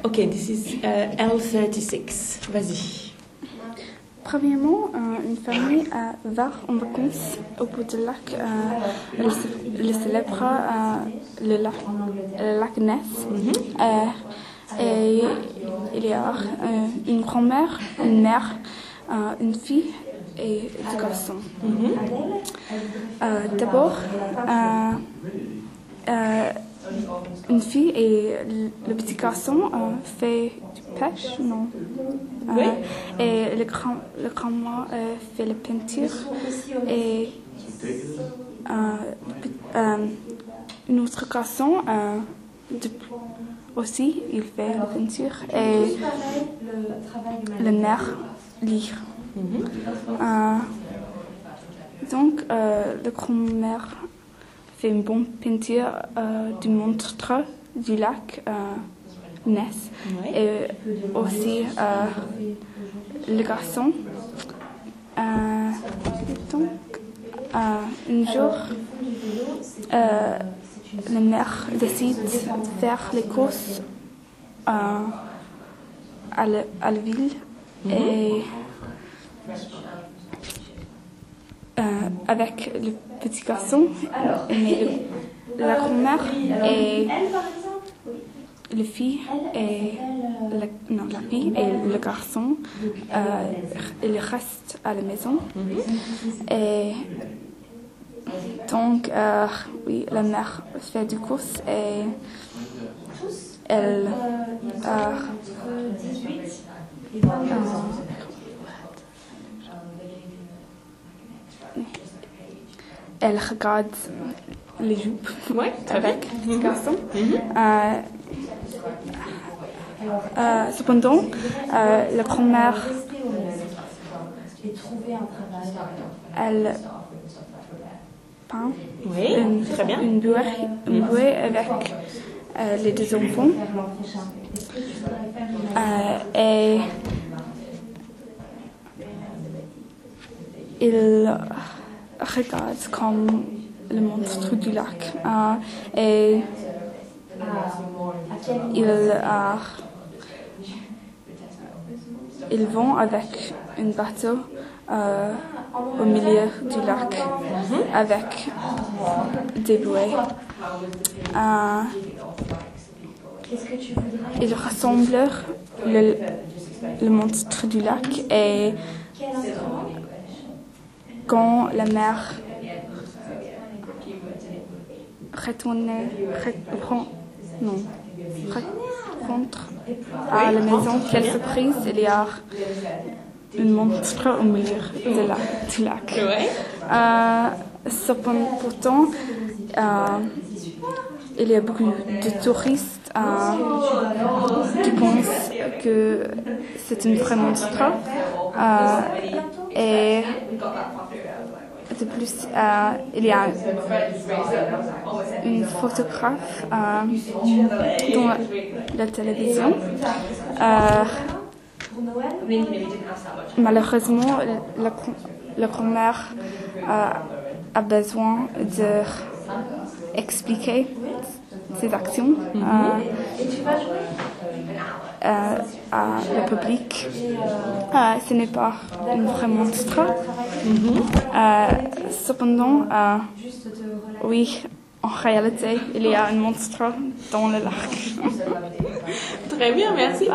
Ok, this is L36. Vas-y. Premièrement, une famille va en vacances au bout du lac. Elle célèbre le lac Ness. Et il y a une grand-mère, une mère, une fille et deux garçons. D'abord, une fille et le petit garçon fait du pêche, non? Oui. Et le grand-mère fait la peinture et un autre garçon aussi il fait la peinture et la mère lit. Donc la grand-mère fait une bonne peinture du monstre du lac Ness. Et aussi le garçon. Donc, un jour, la mère décide de faire les courses à la ville et avec le petit garçon, mais la grand-mère et la fille et la fille et le garçon, ils restent à la maison. Et donc, oui, la mère fait du course et elle elle regarde les jupes avec le garçon. Cependant, la grand-mère, elle peint une bouée avec les deux enfants. Et il regarde comme le monstre du lac. Et ils vont avec un bateau au milieu du lac avec des bouées. Ils ressemblent le monstre du lac et quand la mère rentre à la maison, quelle surprise, il y a un monstre au milieu du lac. Pourtant, il y a beaucoup de touristes qui pensent que c'est un vrai monstre. Et de plus, il y a une photographe dans la télévision. Malheureusement, la grand-mère a besoin d'expliquer ses actions à le public. Ce n'est pas un vrai monstre. Cependant, oui, en réalité, il y a un monstre dans le lac. Très bien, merci.